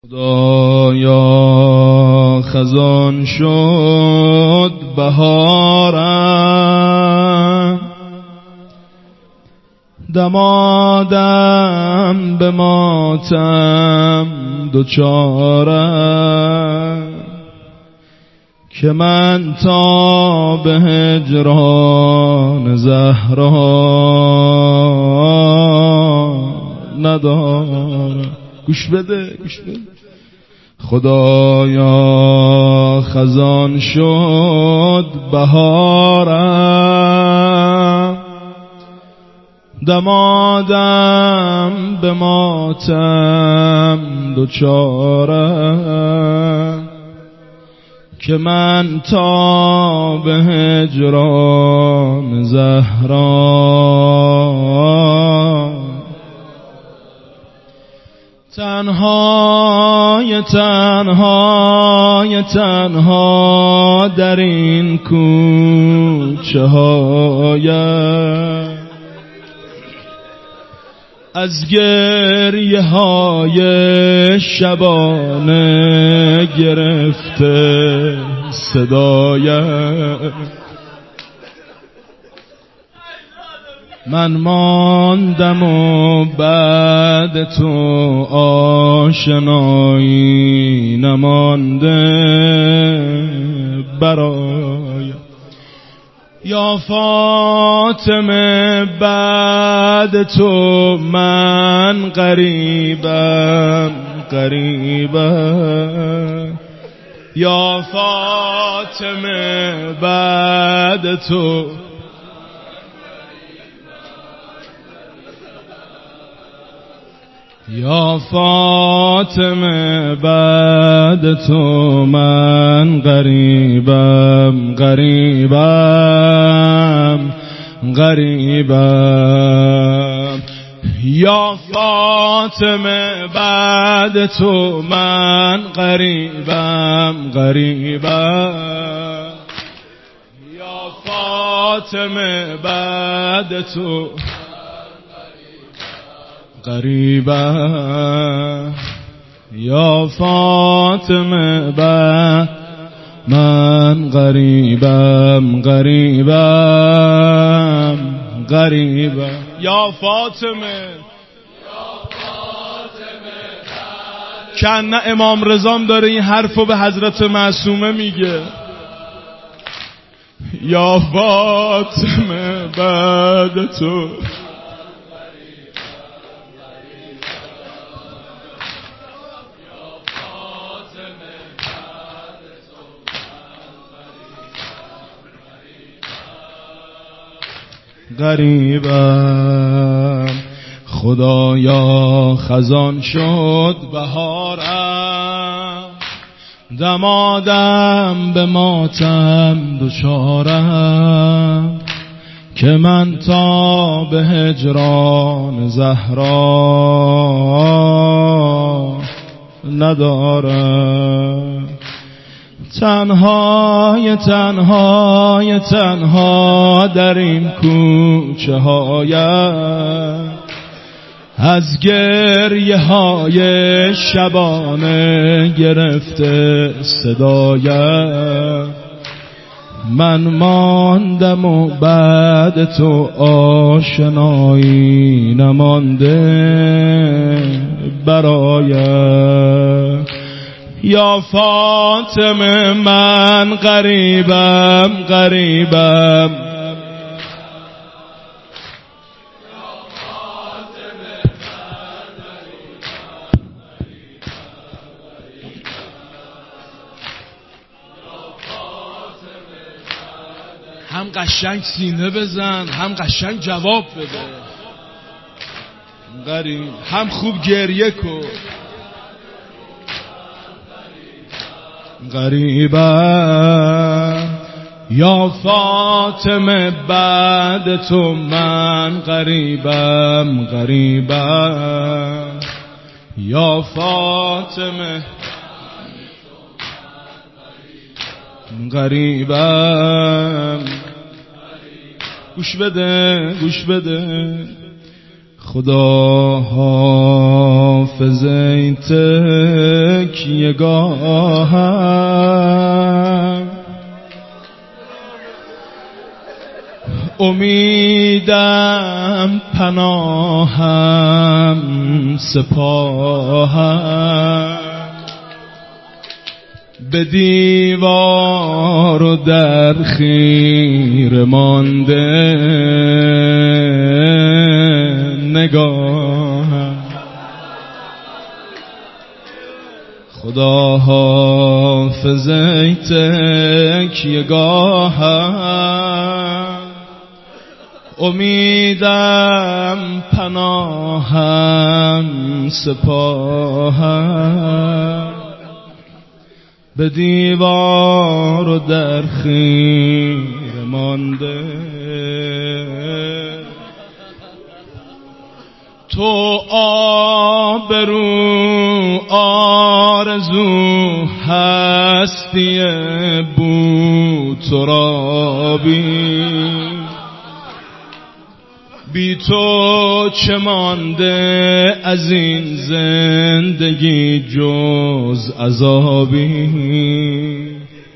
خدایا خزان شد بهارم، دمادم به ماتم دوچارم، که من تا به هجران زهرا ندارم. گوش بده گوش بده. خدایا خزان شد بهارم، دمادم به ماتم دوچارم، که من تا به هجران زهرا تنها در این کوچه هایم، از گریه های شبانه گرفته صدایم. من ماندم و بعد تو آشنایی نمانده برای یا فاطمه، بعد تو من غریبم یا فاطمه، بعد تو یا فاطمه، بعد تو من غریبم یا فاطمه، بعد تو من غریبم یا فاطمه، بعد تو غریبم یا فاطمه، بعد من غریبم یا فاطمه. کنه امام رضام داره این حرفو به حضرت معصومه میگه. یا فاطمه، بعد تو غریبم. خدایا خزان شد بهارم، دمادم به ماتم دوچارم، که من تا به هجران زهرا ندارم. تنها در این کوچه هایم، از گریه های شبانه گرفته صدایم. من ماندم و بعد تو آشنایی نمانده برایم. یا فاطمه، من غریبم هم قشنگ سینه بزن، هم قشنگ جواب بده، غریب هم خوب گریه کن. غریبم یا فاطمه، بعد تو من غریبم یا فاطمه، غریبم. گوش بده. خدا حافظ یگاهم، امیدم پناهم سپاهم، به دیوار و در خیره مانده نگاهم. خدا حافظ ای تکیه‌گاهم، امیدم پناهم سپاهم، به دیوار و در خیره مانده. تو آبرو آرزو هستی بو ترابی، بی تو چه مانده از این زندگی جز عذابی.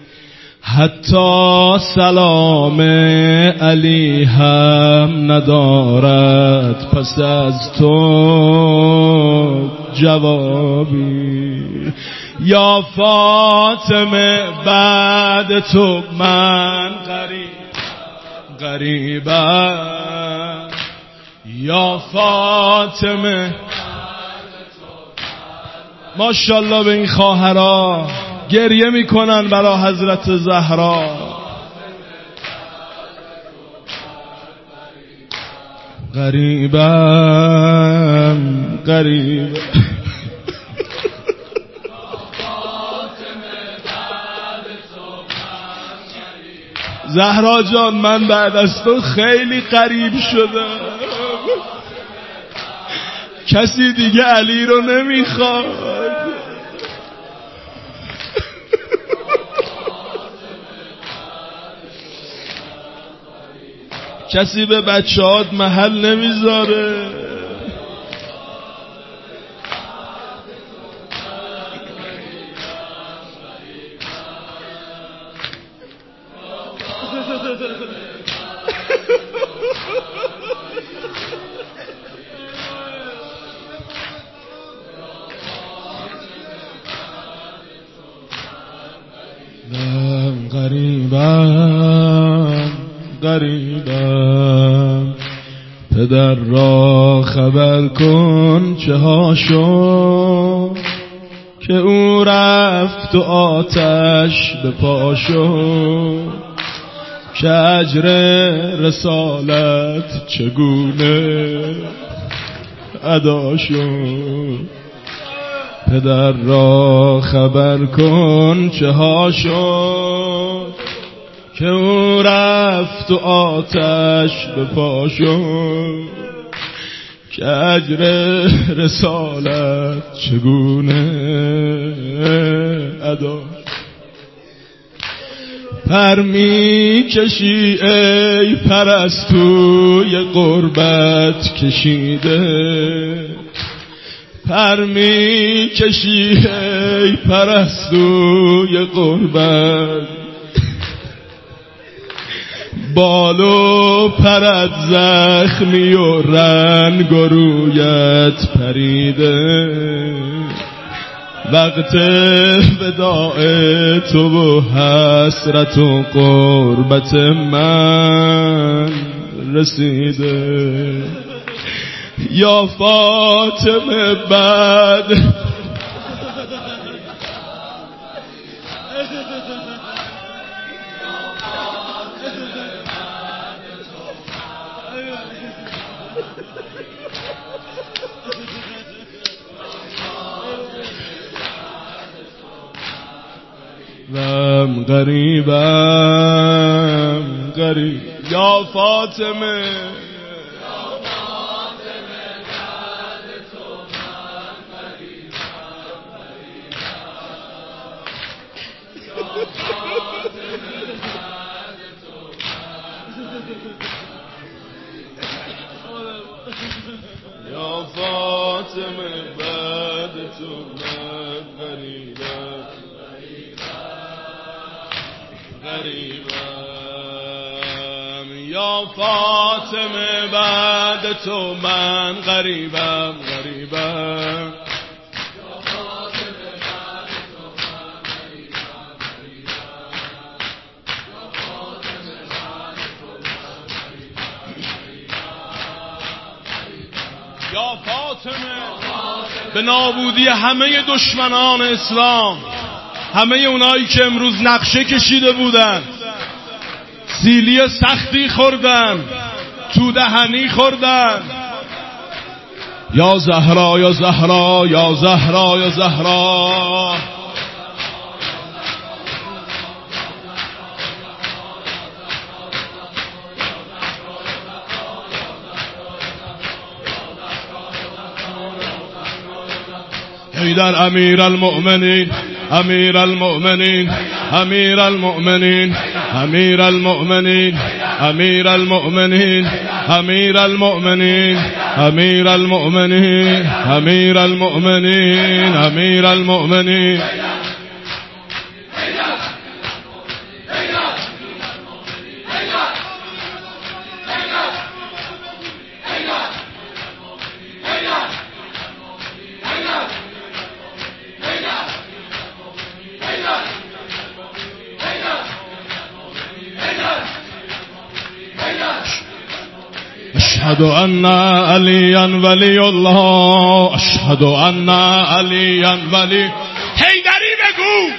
حتی سلام علی هم ندارد پس از تو جوابی. یا فاطمه بعد تو من غریبم، یا فاطمه. ماشاءالله به این خواهرها گریه میکنن برای حضرت زهرا. غریبم غریبم زهرا جان، من بعد از تو خیلی غریب شدم، کسی دیگه علی رو نمیخواد. کسی به بچه‌هات محل نمیذاره. غریبم غریبم، پدر را خبر کن چه ها شد، که او رفت و آتش به پا شد، که اجر رسالت چگونه ادا شد. پدر را خبر کن چه ها شد، که او رفت و آتش به پا شد، که اجر رسالت چگونه ادا. پر می کشی ای پرستوی غربت کشیده، پر می کشی ای پرستوی غربت، بال و پرت زخمی و رنگ و رویت پریده، وقت وداع تو و حسرت و غربت من رسیده. یا فاطمه بعد غریبم غریب. یا فاطمه یا فاطمه بعد تو من غریبم. غریبم یا فاطمه بعد تو من غریبم غریبم یا فاطمه به نابودی همه دشمنان اسلام، همه اونایی که امروز نقشه کشیده بودن، سیلی سختی خوردن، تو دهنی خوردن. یا زهرا یا زهرا یا زهرا یا زهرا حیدر امیر المؤمنین امیر المؤمنین امیر المؤمنین امیر المؤمنین امیر المؤمنین امیر المؤمنین امیر المؤمنین امیر المؤمنین امیر المؤمنین اشهد ان علیا ولی الله اشهد ان علیا ولی حیدری بگو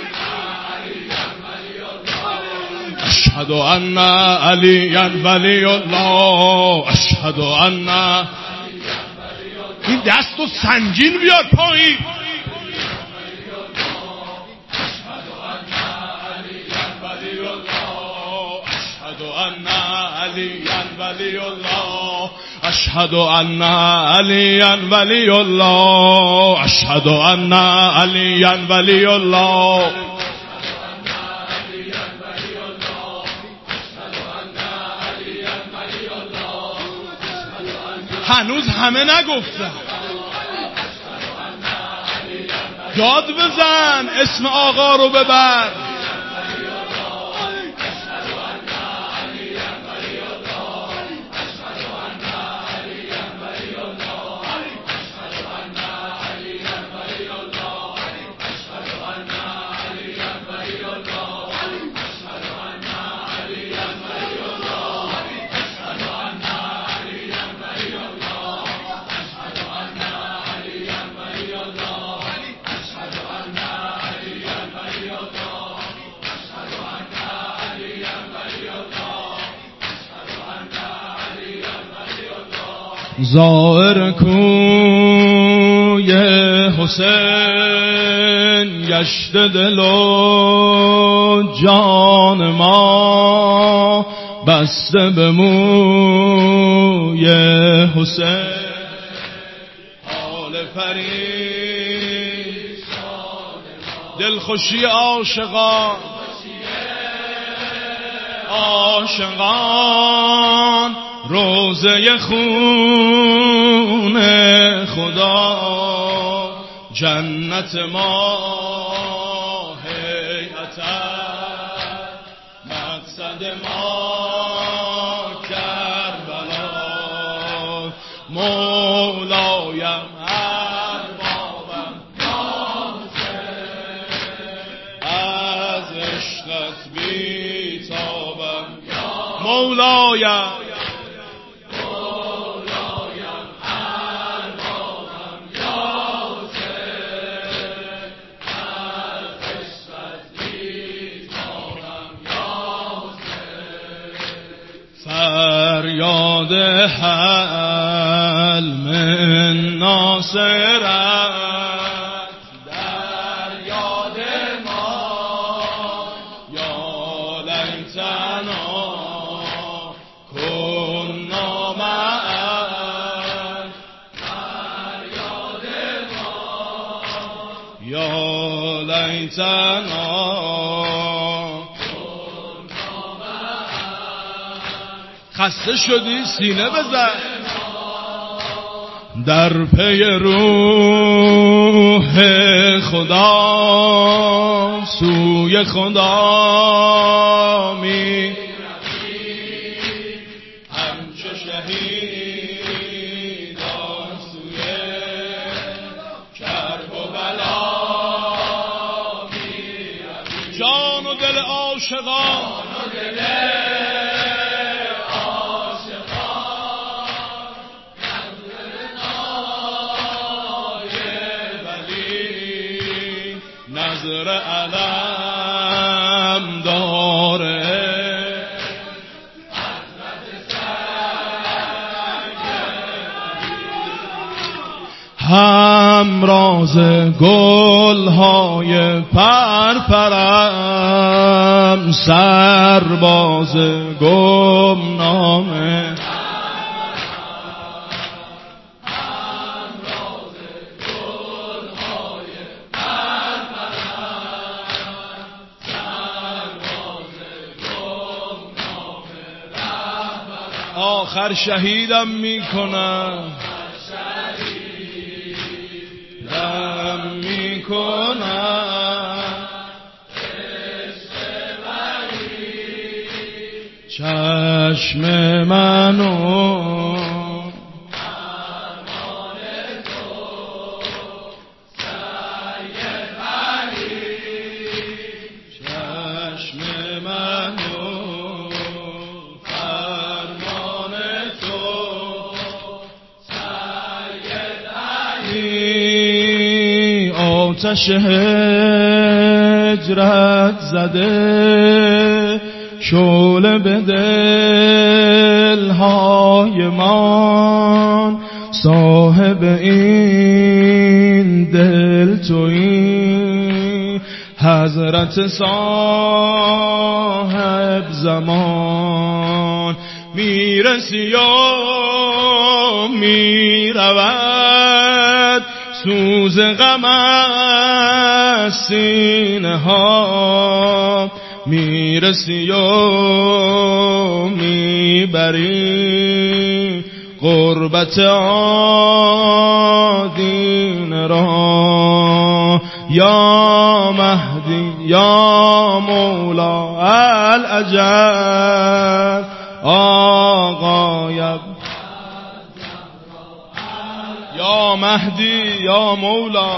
اشهد ان علیا ولی الله اشهد ان این دستو سنگین بیار پایین اشهد ان علیا ولی الله اشهد ان علیا ولی الله هنوز همه نگفتن داد بزن اسم آقا رو ببر زائر کوی حسین گشت دل و جان ما بسته به موی حسین حال فرید دلخوشی عاشقان عاشقان روزه خون خدا جنت ما هیئت مقصد ما کربلا مولایم اربابم از عشقت بیتابم مولایم فریاد حل من ناصرت در یاد ما یا لیتنا کنا معا فریاد ما یا لیتنا خسته شدی سینه بزن در پی روح خدا سوی خدا می روی همچو شهیدان سوی کرب و بلا می روی جان و دل عاشقان نظر علم داره همراز گلهای پرپرم سرباز گمنامه آخر شهیدم میکنم چشم منو آتش هجرت زده شعله به دلهای من صاحب این دل تویی حضرت صاحب زمان میرسی و میرود سوز غم از سینه ها میرسی و میبری غربت آدین را یا مهدی یا مولا العجل آقای یا مهدی یا مولا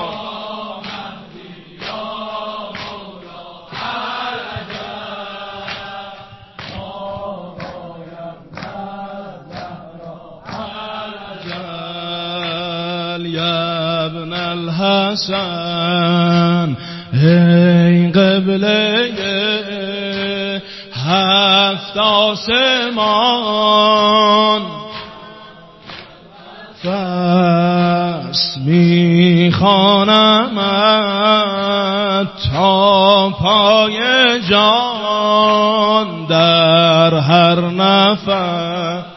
یا ابن الحسن ای قبله هفت آسمان پس میخوانمت تا پای جان در هر نفس